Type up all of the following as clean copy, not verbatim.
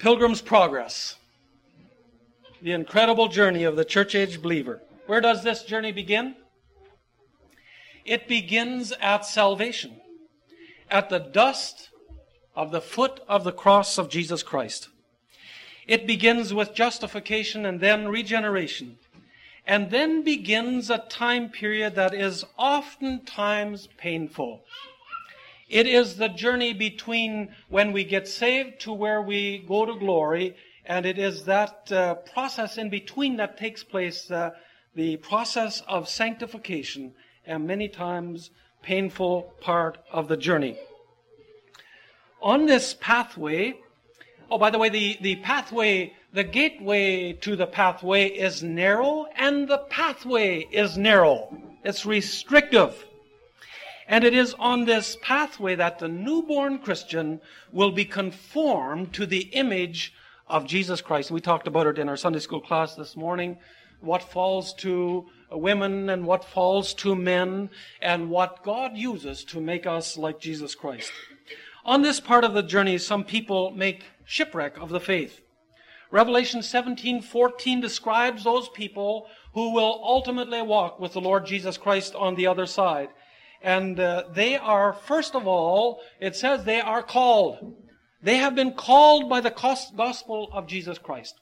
Pilgrim's Progress, the incredible journey of the church-age believer. Where does this journey begin? It begins at salvation, at the dust of the foot of the cross of Jesus Christ. It begins with justification and then regeneration. And then begins a time period that is oftentimes painful. It is the journey between when we get saved to where we go to glory, and it is that process in between that takes place, the process of sanctification, and many times painful part of the journey. On this pathway, by the way, the pathway, the gateway to the pathway is narrow, and the pathway is narrow. It's restrictive. And it is on this pathway that the newborn Christian will be conformed to the image of Jesus Christ. We talked about it in our Sunday school class this morning. What falls to women and what falls to men, and what God uses to make us like Jesus Christ. On this part of the journey, some people make shipwreck of the faith. Revelation 17:14 describes those people who will ultimately walk with the Lord Jesus Christ on the other side. And they are, first of all, it says they are called. They have been called by the gospel of Jesus Christ.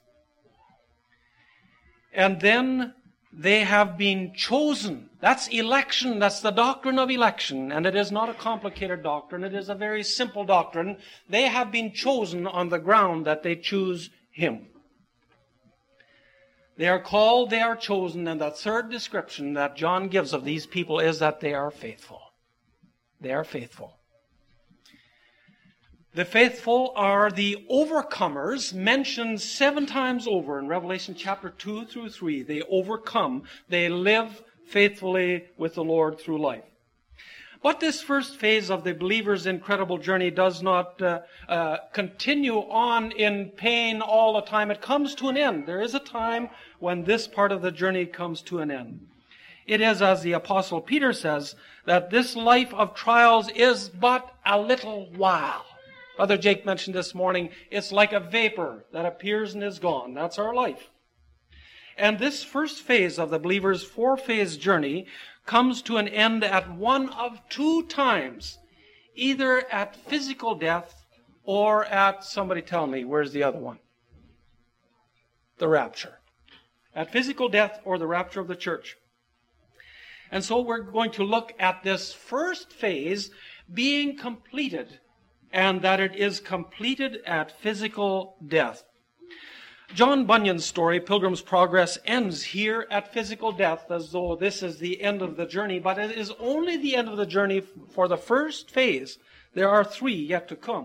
And then they have been chosen. That's election. That's the doctrine of election. And it is not a complicated doctrine. It is a very simple doctrine. They have been chosen on the ground that they choose Him. They are called, they are chosen, and the third description that John gives of these people is that they are faithful. They are faithful. The faithful are the overcomers, mentioned 7 times over in Revelation chapter 2 through 3. They overcome. They live faithfully with the Lord through life. But this first phase of the believer's incredible journey does not continue on in pain all the time. It comes to an end. There is a time when this part of the journey comes to an end. It is, as the Apostle Peter says, that this life of trials is but a little while. Brother Jake mentioned this morning, it's like a vapor that appears and is gone. That's our life. And this first phase of the believer's 4-phase journey comes to an end at one of 2 times, either at physical death or at, somebody tell me, where's the other one? The rapture. At physical death or the rapture of the church. And so we're going to look at this first phase being completed, and that it is completed at physical death. John Bunyan's story, Pilgrim's Progress, ends here at physical death as though this is the end of the journey, but it is only the end of the journey for the first phase. There are 3 yet to come.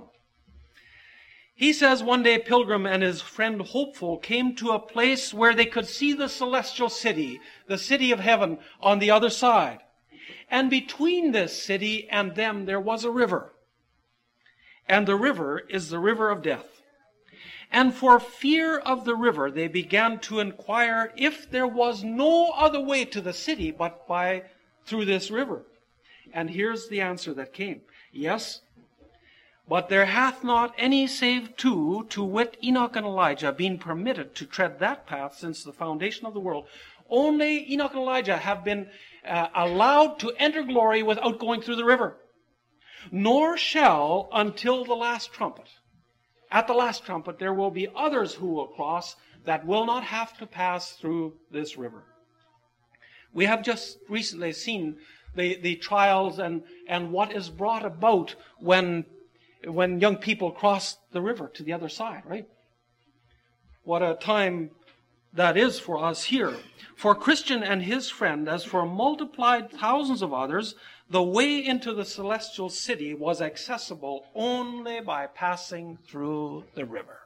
He says one day Pilgrim and his friend Hopeful came to a place where they could see the celestial city, the city of heaven, on the other side. And between this city and them there was a river. And the river is the river of death. And for fear of the river, they began to inquire if there was no other way to the city but through this river. And here's the answer that came. Yes, but there hath not any save 2, to wit Enoch and Elijah, been permitted to tread that path since the foundation of the world. Only Enoch and Elijah have been allowed to enter glory without going through the river. Nor shall until the last trumpet. At the last trumpet, there will be others who will cross that will not have to pass through this river. We have just recently seen the trials and what is brought about when young people cross the river to the other side, right? What a time that is for us here. For Christian and his friend, as for multiplied thousands of others, the way into the celestial city was accessible only by passing through the river.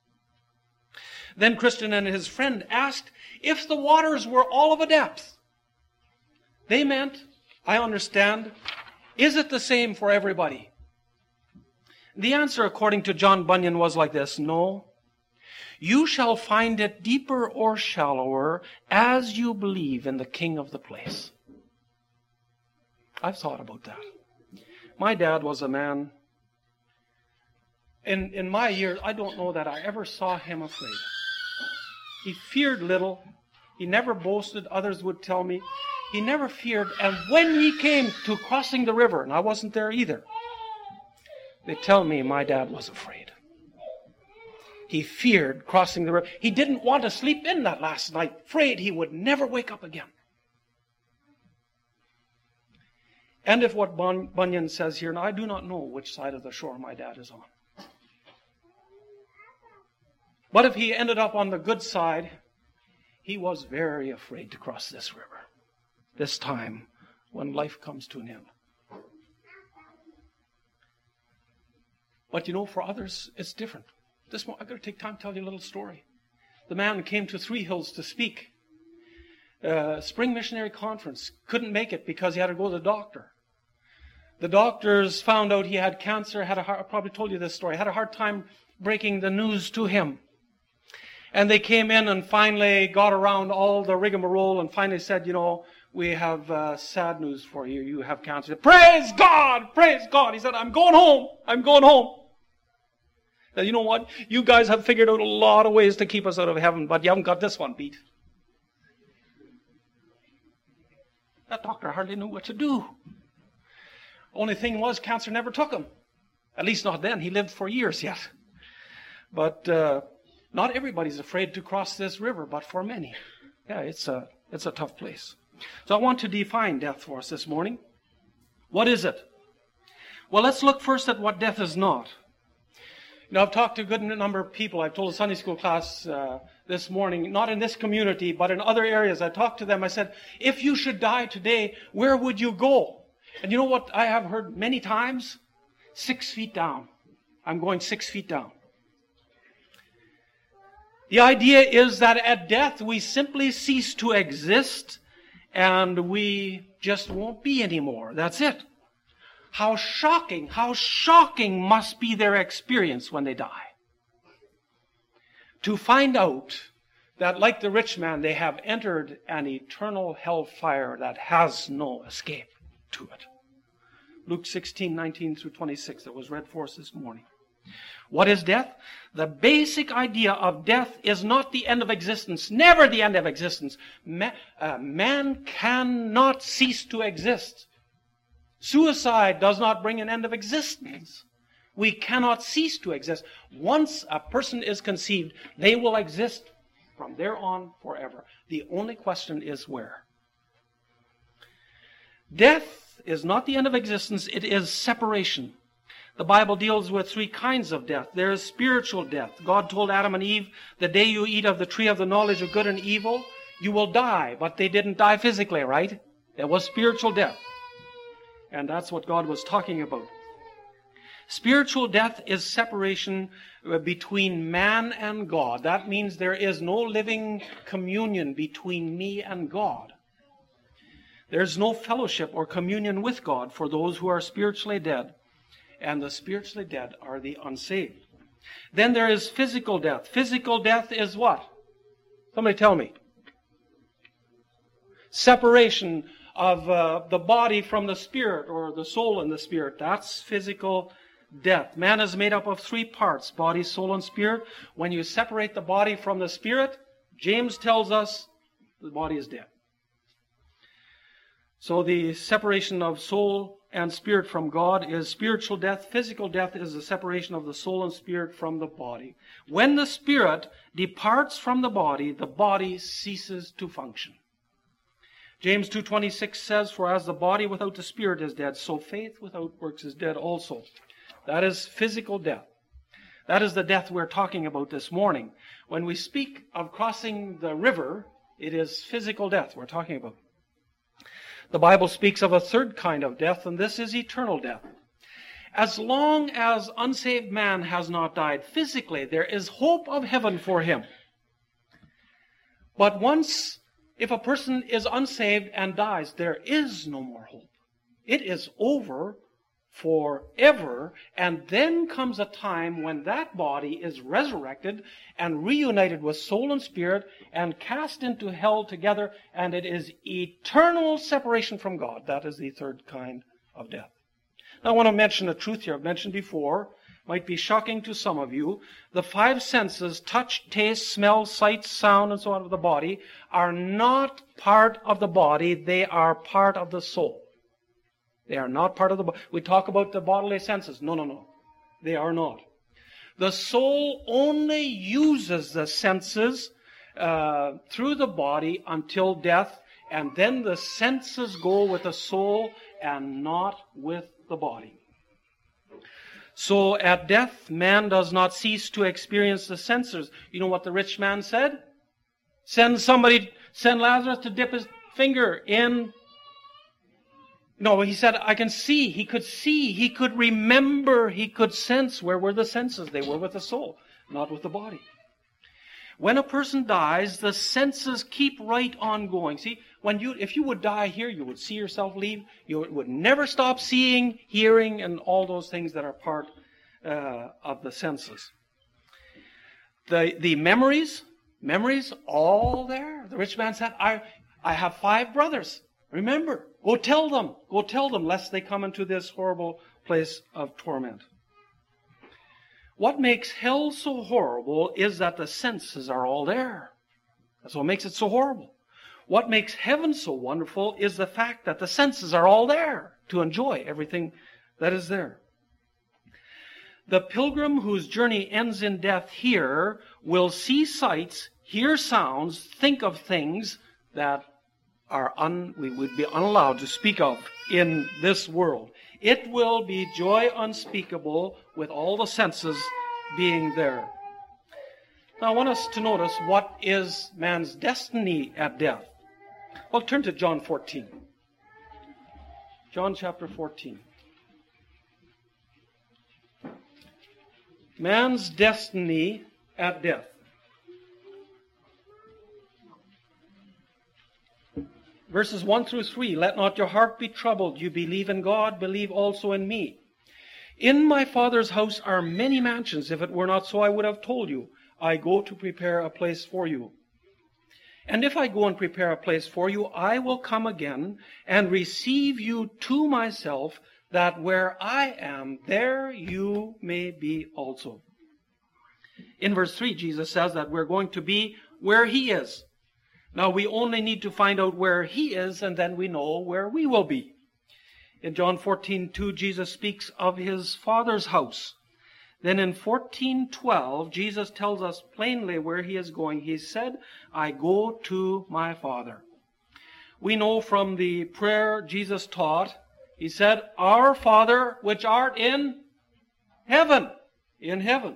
Then Christian and his friend asked if the waters were all of a depth. They meant, I understand, is it the same for everybody? The answer, according to John Bunyan, was like this: no. You shall find it deeper or shallower as you believe in the king of the place. I've thought about that. My dad was a man in my years, I don't know that I ever saw him afraid. He feared little. He never boasted. Others would tell me. He never feared. And when he came to crossing the river, and I wasn't there either, they tell me my dad was afraid. He feared crossing the river. He didn't want to sleep in that last night, afraid he would never wake up again. And if what Bunyan says here, and I do not know which side of the shore my dad is on. But if he ended up on the good side, he was very afraid to cross this river. This time when life comes to an end. But you know, for others, it's different. I've got to take time to tell you a little story. The man came to Three Hills to speak. Spring Missionary Conference. Couldn't make it because he had to go to the doctor. The doctors found out he had cancer. I probably told you this story. Had a hard time breaking the news to him. And they came in and finally got around all the rigmarole and finally said, you know, we have sad news for you. You have cancer. Praise God! Praise God! He said, I'm going home. I'm going home. Now, you know what? You guys have figured out a lot of ways to keep us out of heaven, but you haven't got this one beat. That doctor hardly knew what to do. Only thing was, cancer never took him. At least not then. He lived for years yet. But not everybody's afraid to cross this river, but for many. Yeah, it's a tough place. So I want to define death for us this morning. What is it? Well, let's look first at what death is not. You know, I've talked to a good number of people. I've told a Sunday school class this morning, not in this community, but in other areas. I talked to them. I said, if you should die today, where would you go? And you know what I have heard many times? 6 feet down. I'm going 6 feet down. The idea is that at death, we simply cease to exist and we just won't be anymore. That's it. How shocking must be their experience when they die. To find out that, like the rich man, they have entered an eternal hellfire that has no escape to it. Luke 16:19 through 26, that was read for us this morning. What is death? The basic idea of death is not the end of existence, never the end of existence. Man cannot cease to exist. Suicide does not bring an end of existence. We cannot cease to exist. Once a person is conceived, they will exist from there on forever. The only question is where. Death is not the end of existence, it is separation. The Bible deals with 3 kinds of death. There is spiritual death. God told Adam and Eve, the day you eat of the tree of the knowledge of good and evil, you will die. But they didn't die physically, right? It was spiritual death. And that's what God was talking about. Spiritual death is separation between man and God. That means there is no living communion between me and God. There's no fellowship or communion with God for those who are spiritually dead. And the spiritually dead are the unsaved. Then there is physical death. Physical death is what? Somebody tell me. Separation of the body from the spirit, or the soul and the spirit. That's physical death. Man is made up of 3 parts, body, soul, and spirit. When you separate the body from the spirit, James tells us the body is dead. So the separation of soul and spirit from God is spiritual death. Physical death is the separation of the soul and spirit from the body. When the spirit departs from the body ceases to function. James 2:26 says, for as the body without the spirit is dead, so faith without works is dead also. That is physical death. That is the death we're talking about this morning. When we speak of crossing the river, it is physical death we're talking about. The Bible speaks of a 3rd kind of death, and this is eternal death. As long as unsaved man has not died physically, there is hope of heaven for him. But once, if a person is unsaved and dies, there is no more hope. It is over forever, and then comes a time when that body is resurrected and reunited with soul and spirit and cast into hell together, and it is eternal separation from God. That is the 3rd kind of death. Now I want to mention a truth here I've mentioned before. might be shocking to some of you. The five senses, touch, taste, smell, sight, sound, and so on of the body, are not part of the body. They are part of the soul. They are not part of the body. We talk about the bodily senses. No. They are not. The soul only uses the senses through the body until death, and then the senses go with the soul and not with the body. So at death, man does not cease to experience the senses. You know what the rich man said? Send Lazarus to dip his finger in. No, he said, I can see. He could remember, he could sense. Where were the senses? They were with the soul, not with the body. When a person dies, the senses keep right on going. See, if you would die here, you would see yourself leave. You would never stop seeing, hearing, and all those things that are part of the senses. The memories, all there. The rich man said, I have 5 brothers. Remember, go tell them, lest they come into this horrible place of torment. What makes hell so horrible is that the senses are all there. That's what makes it so horrible. What makes heaven so wonderful is the fact that the senses are all there to enjoy everything that is there. The pilgrim whose journey ends in death here will see sights, hear sounds, think of things that we would be unallowed to speak of in this world. It will be joy unspeakable with all the senses being there. Now I want us to notice what is man's destiny at death. Well, turn to John 14. John chapter 14. Man's destiny at death. Verses 1 through 3, let not your heart be troubled. You believe in God, believe also in me. In my Father's house are many mansions. If it were not so, I would have told you. I go to prepare a place for you. And if I go and prepare a place for you, I will come again and receive you to myself, that where I am, there you may be also. In verse 3, Jesus says that we're going to be where He is. Now, we only need to find out where He is, and then we know where we will be. In John 14:2, Jesus speaks of His Father's house. Then in 14:12, Jesus tells us plainly where He is going. He said, I go to my Father. We know from the prayer Jesus taught, He said, Our Father, which art in heaven. In heaven.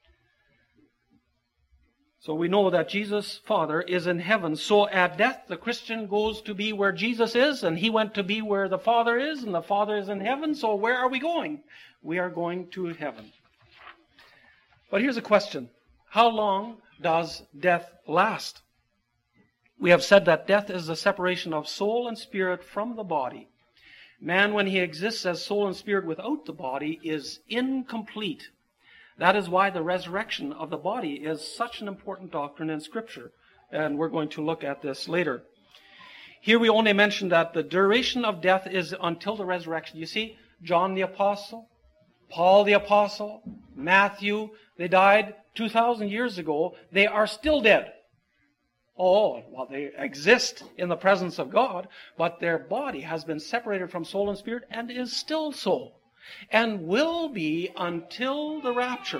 So we know that Jesus' Father is in heaven. So at death, the Christian goes to be where Jesus is, and he went to be where the Father is, and the Father is in heaven. So where are we going? We are going to heaven. But here's a question. How long does death last? We have said that death is the separation of soul and spirit from the body. Man, when he exists as soul and spirit without the body, is incomplete. That is why the resurrection of the body is such an important doctrine in Scripture. And we're going to look at this later. Here we only mention that the duration of death is until the resurrection. You see, John the Apostle, Paul the Apostle, Matthew, they died 2,000 years ago. They are still dead. Oh, well, they exist in the presence of God, but their body has been separated from soul and spirit and is still soul, and will be until the rapture.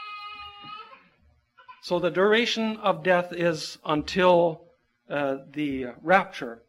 So the duration of death is until the rapture.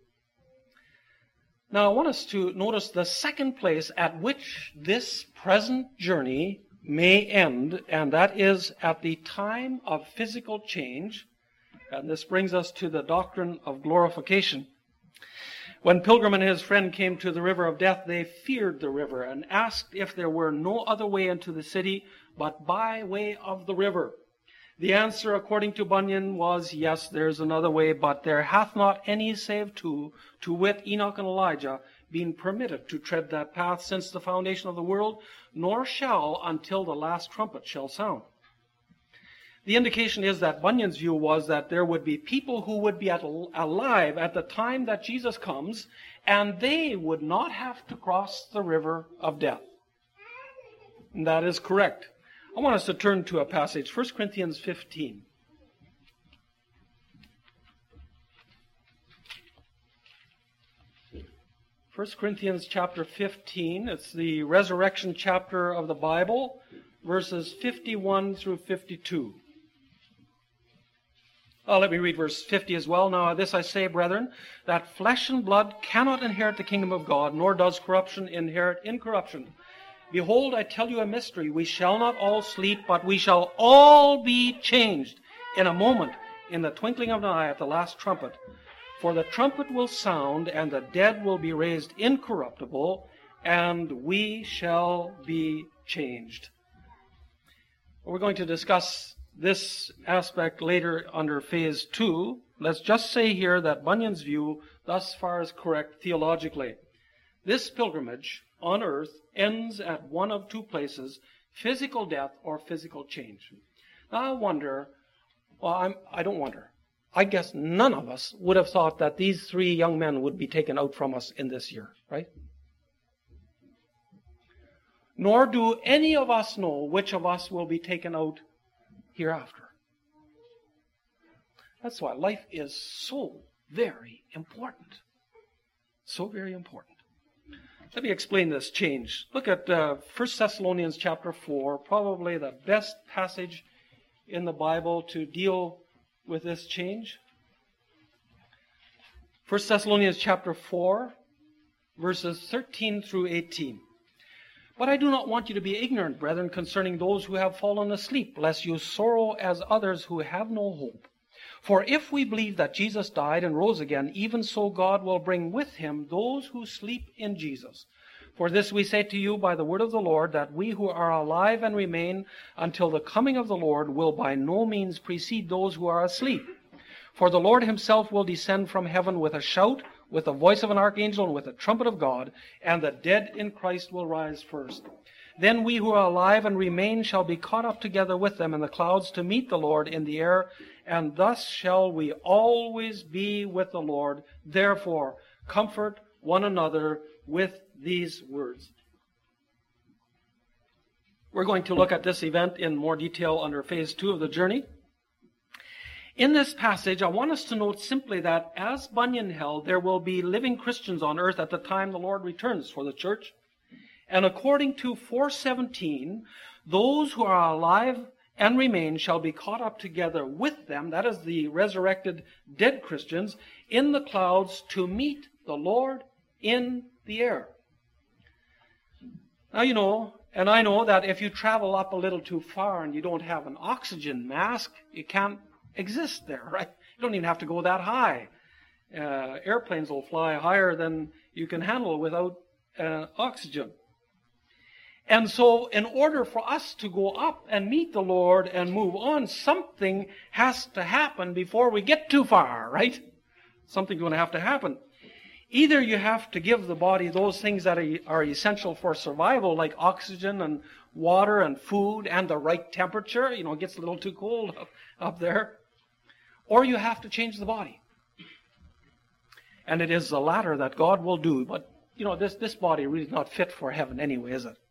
Now I want us to notice the second place at which this present journey may end, and that is at the time of physical change. And this brings us to the doctrine of glorification. When Pilgrim and his friend came to the river of death, they feared the river and asked if there were no other way into the city but by way of the river. The answer, according to Bunyan, was, yes, there's another way, but there hath not any save two, to wit, Enoch and Elijah, been permitted to tread that path since the foundation of the world, nor shall until the last trumpet shall sound. The indication is that Bunyan's view was that there would be people who would be alive at the time that Jesus comes, and they would not have to cross the river of death. And that is correct. I want us to turn to a passage, 1 Corinthians 15. 1 Corinthians chapter 15, it's the resurrection chapter of the Bible, verses 51 through 52. Let me read verse 50 as well. Now this I say, brethren, that flesh and blood cannot inherit the kingdom of God, nor does corruption inherit incorruption. Behold, I tell you a mystery. We shall not all sleep, but we shall all be changed in a moment, in the twinkling of an eye, at the last trumpet. For the trumpet will sound, and the dead will be raised incorruptible, and we shall be changed. We're going to discuss this aspect later under phase 2. Let's just say here that Bunyan's view thus far is correct theologically. This pilgrimage on earth ends at one of two places, physical death or physical change. Now I guess none of us would have thought that these 3 young men would be taken out from us in this year, right? Nor do any of us know which of us will be taken out hereafter. That's why life is so very important. So very important. Let me explain this change. Look at 1 Thessalonians chapter 4, probably the best passage in the Bible to deal with this change. 1 Thessalonians chapter 4, verses 13 through 18. But I do not want you to be ignorant, brethren, concerning those who have fallen asleep, lest you sorrow as others who have no hope. For if we believe that Jesus died and rose again, even so God will bring with him those who sleep in Jesus. For this we say to you by the word of the Lord, that we who are alive and remain until the coming of the Lord will by no means precede those who are asleep. For the Lord himself will descend from heaven with a shout, with the voice of an archangel, and with the trumpet of God, and the dead in Christ will rise first. Then we who are alive and remain shall be caught up together with them in the clouds to meet the Lord in the air, and thus shall we always be with the Lord. Therefore, comfort one another with these words. We're going to look at this event in more detail under phase 2 of the journey. In this passage, I want us to note simply that, as Bunyan held, there will be living Christians on earth at the time the Lord returns for the church. And according to 4:17, those who are alive and remain shall be caught up together with them, that is the resurrected dead Christians, in the clouds to meet the Lord in the air. Now you know, and I know, that if you travel up a little too far and you don't have an oxygen mask, you can't exist there, right? You don't even have to go that high. Airplanes will fly higher than you can handle without oxygen. And so in order for us to go up and meet the Lord and move on, something has to happen before we get too far, right? Something's going to have to happen. Either you have to give the body those things that are essential for survival, like oxygen and water and food and the right temperature. You know, it gets a little too cold up there. Or you have to change the body. And it is the latter that God will do. But, you know, this body really is not fit for heaven anyway, is it?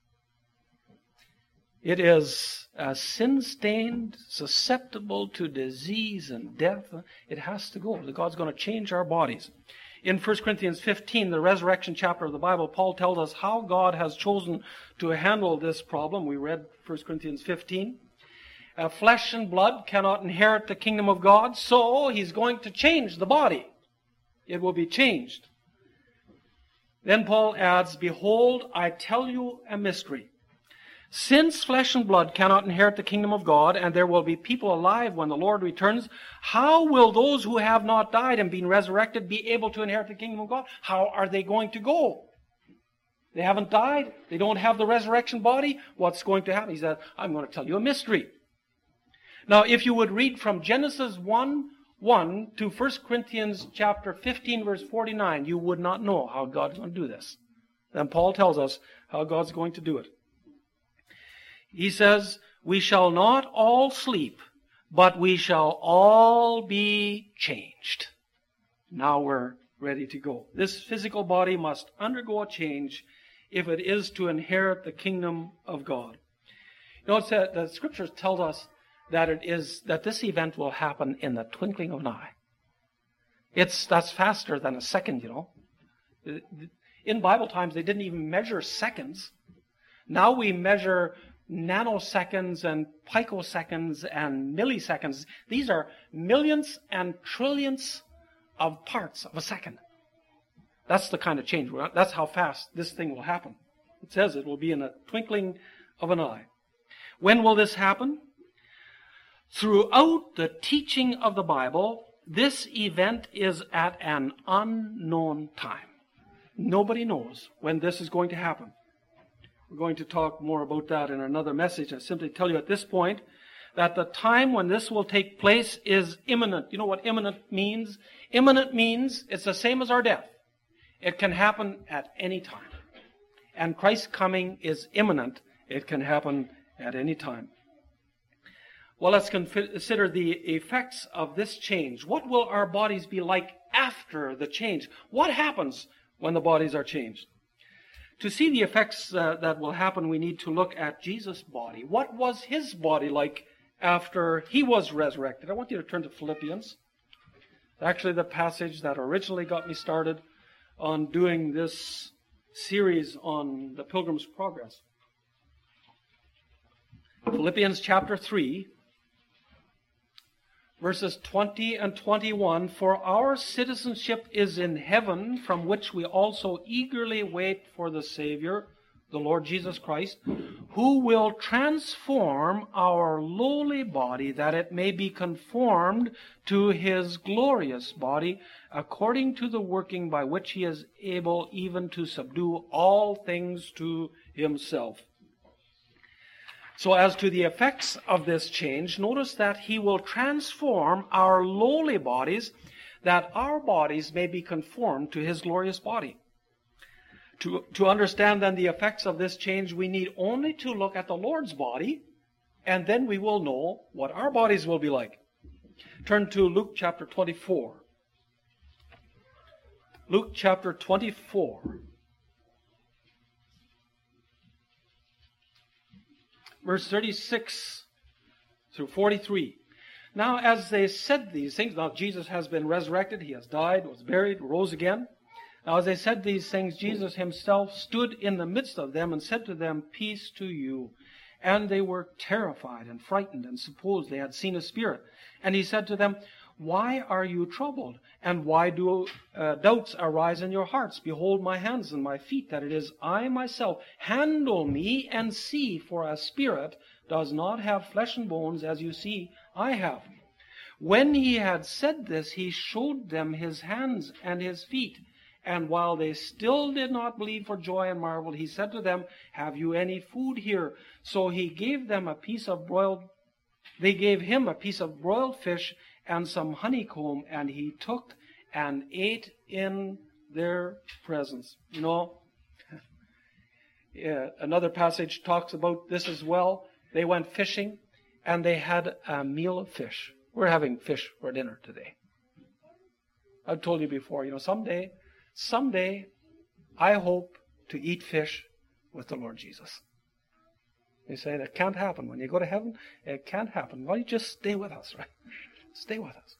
It is sin-stained, susceptible to disease and death. It has to go. God's going to change our bodies. In 1 Corinthians 15, the resurrection chapter of the Bible, Paul tells us how God has chosen to handle this problem. We read 1 Corinthians 15. Flesh and blood cannot inherit the kingdom of God, so he's going to change the body. It will be changed. Then Paul adds, behold, I tell you a mystery. Since flesh and blood cannot inherit the kingdom of God, and there will be people alive when the Lord returns, how will those who have not died and been resurrected be able to inherit the kingdom of God? How are they going to go? They haven't died. They don't have the resurrection body. What's going to happen? He said, I'm going to tell you a mystery. Now, if you would read from Genesis 1:1 to 1 Corinthians chapter 15, verse 49, you would not know how God's going to do this. Then Paul tells us how God's going to do it. He says, we shall not all sleep, but we shall all be changed. Now we're ready to go. This physical body must undergo a change if it is to inherit the kingdom of God. You know, the Scriptures tells us that this event will happen in the twinkling of an eye. That's faster than a second, you know. In Bible times, they didn't even measure seconds. Now we measure nanoseconds and picoseconds and milliseconds. These are millionths and trillionths of parts of a second. That's the kind of change. That's how fast this thing will happen. It says it will be in a twinkling of an eye. When will this happen? Throughout the teaching of the Bible, this event is at an unknown time. Nobody knows when this is going to happen. We're going to talk more about that in another message. I simply tell you at this point that the time when this will take place is imminent. You know what imminent means? Imminent means it's the same as our death. It can happen at any time. And Christ's coming is imminent. It can happen at any time. Well, let's consider the effects of this change. What will our bodies be like after the change? What happens when the bodies are changed? To see the effects that will happen, we need to look at Jesus' body. What was his body like after he was resurrected? I want you to turn to Philippians. It's actually the passage that originally got me started on doing this series on the Pilgrim's Progress. Philippians chapter 3, verses 20 and 21, "For our citizenship is in heaven, from which we also eagerly wait for the Savior, the Lord Jesus Christ, who will transform our lowly body, that it may be conformed to his glorious body, according to the working by which he is able even to subdue all things to himself." So as to the effects of this change, notice that he will transform our lowly bodies, that our bodies may be conformed to his glorious body. To understand then the effects of this change, we need only to look at the Lord's body, and then we will know what our bodies will be like. Turn to Luke chapter 24. Luke chapter 24. Verse 36 through 43. Now, as they said these things, now Jesus has been resurrected, he has died, was buried, rose again. Now, as they said these things, Jesus himself stood in the midst of them and said to them, "Peace to you." And they were terrified and frightened and supposed they had seen a spirit. And he said to them, "Why are you troubled? And why do doubts arise in your hearts? Behold my hands and my feet, that it is I myself. Handle me and see, for a spirit does not have flesh and bones, as you see I have." When he had said this, he showed them his hands and his feet. And while they still did not believe for joy and marveled, he said to them, "Have you any food here?" So he gave them they gave him a piece of broiled fish and some honeycomb, and he took and ate in their presence. You know, another passage talks about this as well. They went fishing, and they had a meal of fish. We're having fish for dinner today. I've told you before, you know, someday, I hope to eat fish with the Lord Jesus. You say that can't happen. When you go to heaven, it can't happen. Well, you just stay with us, right? Stay with us.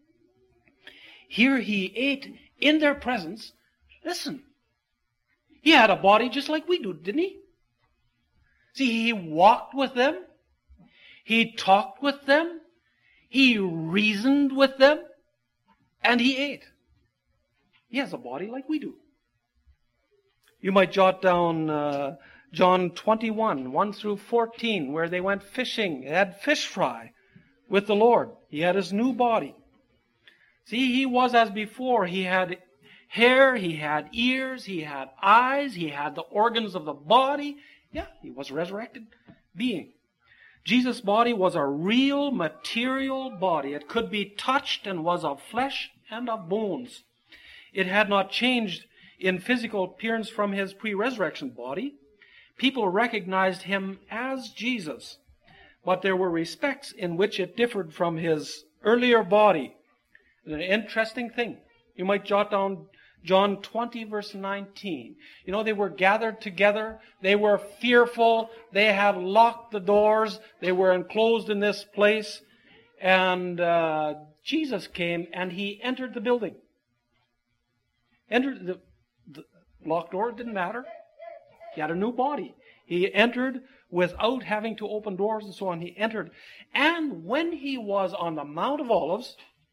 Here he ate in their presence. Listen, he had a body just like we do, didn't he? See, he walked with them. He talked with them. He reasoned with them. And he ate. He has a body like we do. You might jot down John 21, 1 through 14, where they went fishing. They had fish fry with the Lord. He had his new body. See, he was as before. He had hair, he had ears, he had eyes, he had the organs of the body. Yeah, he was a resurrected being. Jesus' body was a real material body. It could be touched and was of flesh and of bones. It had not changed in physical appearance from his pre-resurrection body. People recognized him as Jesus, but there were respects in which it differed from his earlier body. An interesting thing. You might jot down John 20, verse 19. You know, they were gathered together. They were fearful. They had locked the doors. They were enclosed in this place. And Jesus came and he entered the building. Entered the locked door, didn't matter. He had a new body. He entered without having to open doors and so on. He entered. And when he was on the Mount of Olives,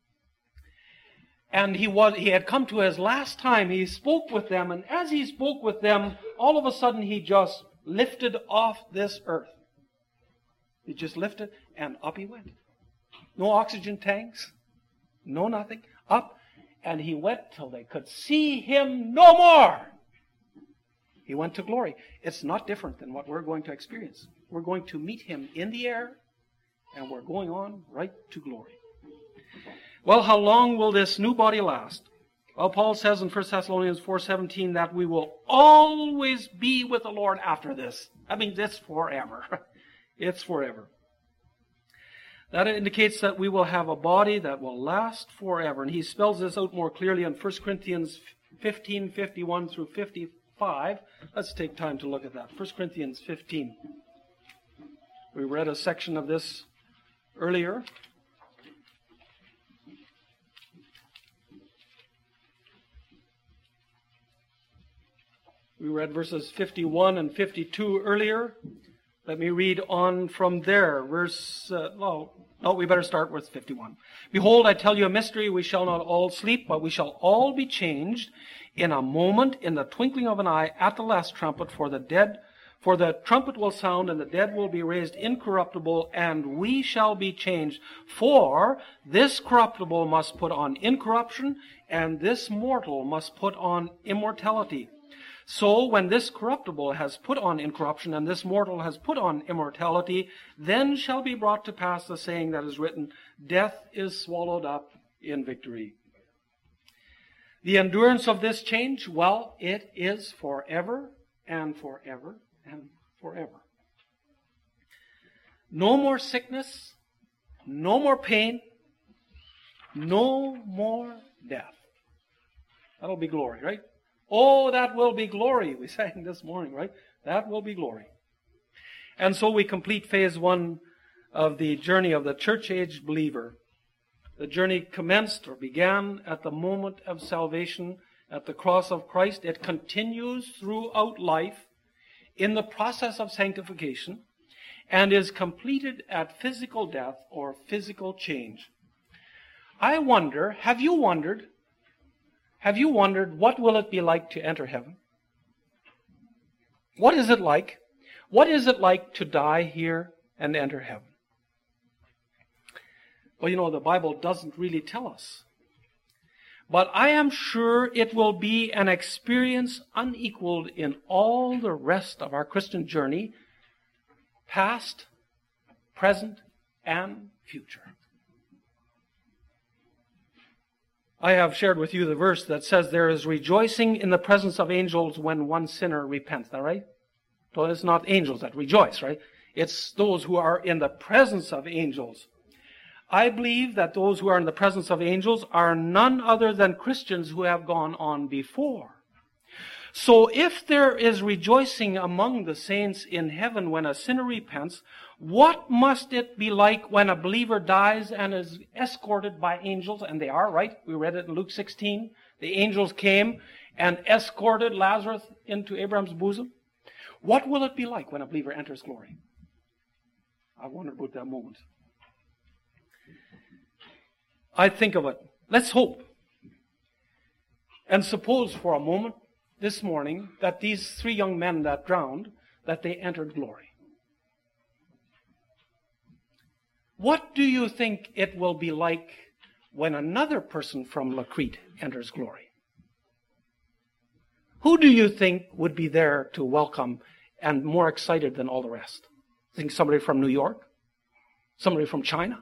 and he had come to his last time, he spoke with them, and as he spoke with them, all of a sudden he just lifted off this earth. He just lifted, and up he went. No oxygen tanks, no nothing. Up, and he went till they could see him no more. He went to glory. It's not different than what we're going to experience. We're going to meet him in the air, and we're going on right to glory. Well, how long will this new body last? Well, Paul says in 1 Thessalonians 4:17 that we will always be with the Lord after this. I mean, that's forever. It's forever. That indicates that we will have a body that will last forever. And he spells this out more clearly in 1 Corinthians 15:51 through 55. Let's take time to look at that. 1 Corinthians 15. We read a section of this earlier. We read verses 51 and 52 earlier. Let me read on from there. We better start with 51. Behold, I tell you a mystery. We shall not all sleep, but we shall all be changed in a moment, in the twinkling of an eye, at the last trumpet. For the trumpet will sound, and the dead will be raised incorruptible, and we shall be changed. For this corruptible must put on incorruption, and this mortal must put on immortality. So when this corruptible has put on incorruption, and this mortal has put on immortality, then shall be brought to pass the saying that is written, death is swallowed up in victory. The endurance of this change, well, it is forever and forever and forever. No more sickness, no more pain, no more death. That'll be glory, right? Oh, that will be glory. We sang this morning, right? That will be glory. And so we complete phase 1 of the journey of the church-age believer. The journey commenced or began at the moment of salvation at the cross of Christ. It continues throughout life in the process of sanctification and is completed at physical death or physical change. I wonder, have you wondered what will it be like to enter heaven? What is it like? What is it like to die here and enter heaven? Well, you know, the Bible doesn't really tell us. But I am sure it will be an experience unequaled in all the rest of our Christian journey, past, present, and future. I have shared with you the verse that says there is rejoicing in the presence of angels when one sinner repents. Is that right? So it's not angels that rejoice, right? It's those who are in the presence of angels. I believe that those who are in the presence of angels are none other than Christians who have gone on before. So if there is rejoicing among the saints in heaven when a sinner repents, what must it be like when a believer dies and is escorted by angels? And they are, right? We read it in Luke 16. The angels came and escorted Lazarus into Abraham's bosom. What will it be like when a believer enters glory? I wonder about that moment. I think of it. Let's hope. And suppose for a moment this morning that these 3 young men that drowned, that they entered glory. What do you think it will be like when another person from La Crete enters glory? Who do you think would be there to welcome and more excited than all the rest? Think somebody from New York? Somebody from China?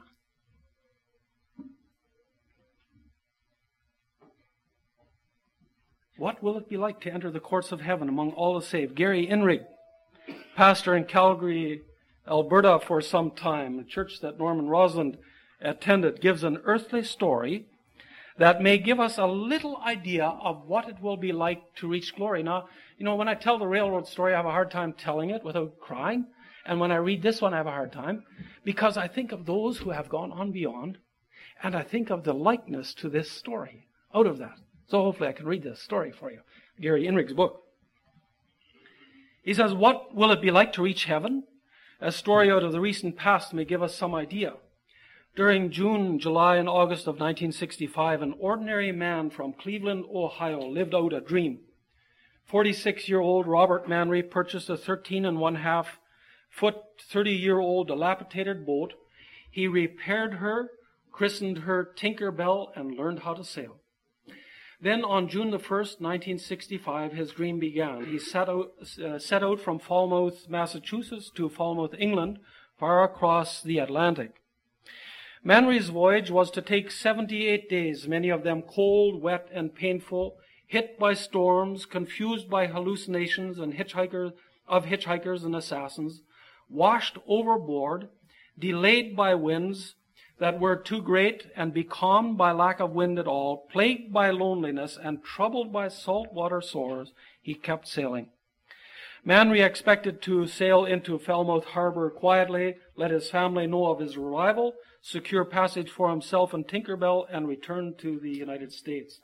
What will it be like to enter the courts of heaven among all the saved? Gary Inrig, pastor in Calgary, Alberta for some time, a church that Norman Rosland attended, gives an earthly story that may give us a little idea of what it will be like to reach glory. Now, when I tell the railroad story, I have a hard time telling it without crying. And when I read this one, I have a hard time, because I think of those who have gone on beyond, and I think of the likeness to this story out of that. So hopefully I can read this story for you. Gary Inrig's book. He says, what will it be like to reach heaven? A story out of the recent past may give us some idea. During June, July, and August of 1965, an ordinary man from Cleveland, Ohio, lived out a dream. 46-year-old Robert Manry purchased a 13.5-foot, 30-year-old dilapidated boat. He repaired her, christened her Tinker Bell, and learned how to sail. Then on June the 1st, 1965, his dream began. He set out from Falmouth, Massachusetts to Falmouth, England, far across the Atlantic. Manry's voyage was to take 78 days, many of them cold, wet, and painful, hit by storms, confused by hallucinations and hitchhikers and assassins, washed overboard, delayed by winds that were too great and becalmed by lack of wind at all, plagued by loneliness and troubled by saltwater sores, he kept sailing. Manry expected to sail into Falmouth Harbor quietly, let his family know of his arrival, secure passage for himself and Tinker Bell, and return to the United States.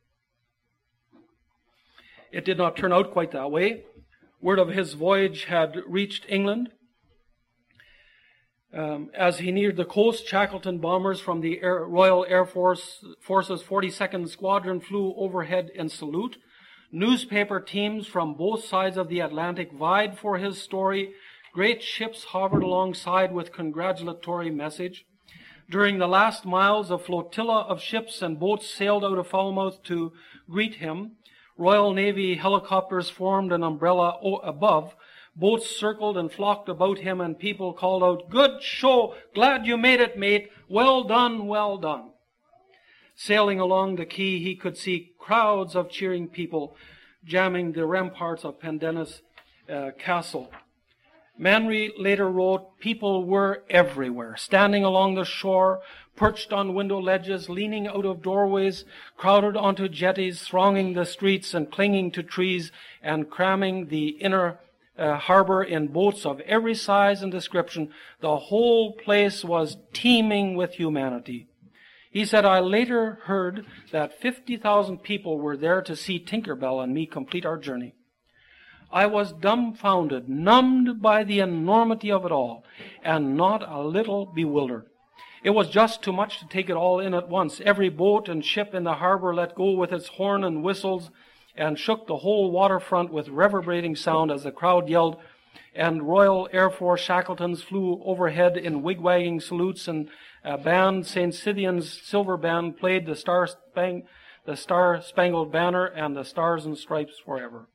It did not turn out quite that way. Word of his voyage had reached England. As he neared the coast, Shackleton bombers from the Royal Air Force's 42nd Squadron flew overhead in salute. Newspaper teams from both sides of the Atlantic vied for his story. Great ships hovered alongside with congratulatory message. During the last miles, a flotilla of ships and boats sailed out of Falmouth to greet him. Royal Navy helicopters formed an umbrella above. Boats circled and flocked about him, and people called out, "Good show! Glad you made it, mate! Well done, well done!" Sailing along the quay, he could see crowds of cheering people jamming the ramparts of Pendennis Castle. Manry later wrote, people were everywhere, standing along the shore, perched on window ledges, leaning out of doorways, crowded onto jetties, thronging the streets and clinging to trees, and cramming the inner harbor in boats of every size and description. The whole place was teeming with humanity. He said, I later heard that 50,000 people were there to see Tinker Bell and me complete our journey. I was dumbfounded, numbed by the enormity of it all, and not a little bewildered. It was just too much to take it all in at once. Every boat and ship in the harbor let go with its horn and whistles and shook the whole waterfront with reverberating sound as the crowd yelled, and Royal Air Force Shackletons flew overhead in wigwagging salutes, and a band, St. Scythian's Silver Band, played the Star-Spangled Banner and the Stars and Stripes Forever.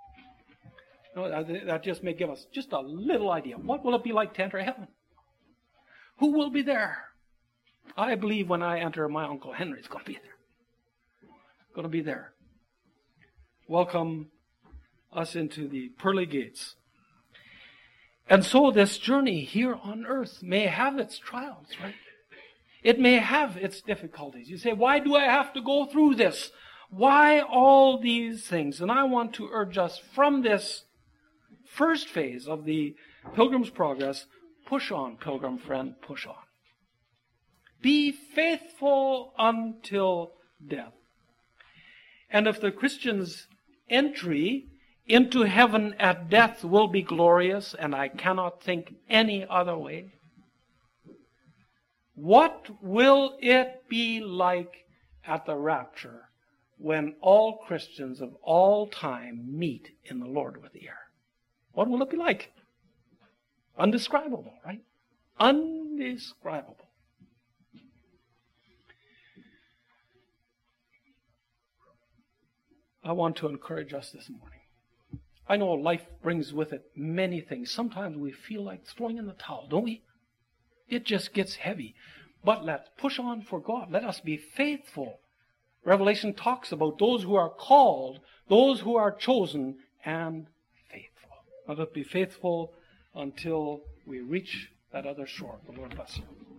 That just may give us just a little idea. What will it be like to enter heaven? Who will be there? I believe when I enter, my Uncle Henry's going to be there. Going to be there. Welcome us into the pearly gates. And so this journey here on earth may have its trials, right? It may have its difficulties. You say, why do I have to go through this? Why all these things? And I want to urge us from this first phase of the Pilgrim's Progress, push on, pilgrim friend, push on. Be faithful until death. And if the Christian's entry into heaven at death will be glorious, and I cannot think any other way, what will it be like at the rapture when all Christians of all time meet in the Lord with the air? What will it be like? Undescribable, right? Undescribable. I want to encourage us this morning. I know life brings with it many things. Sometimes we feel like throwing in the towel, don't we? It just gets heavy. But let's push on for God. Let us be faithful. Revelation talks about those who are called, those who are chosen, and faithful. Let us be faithful until we reach that other shore. The Lord bless you.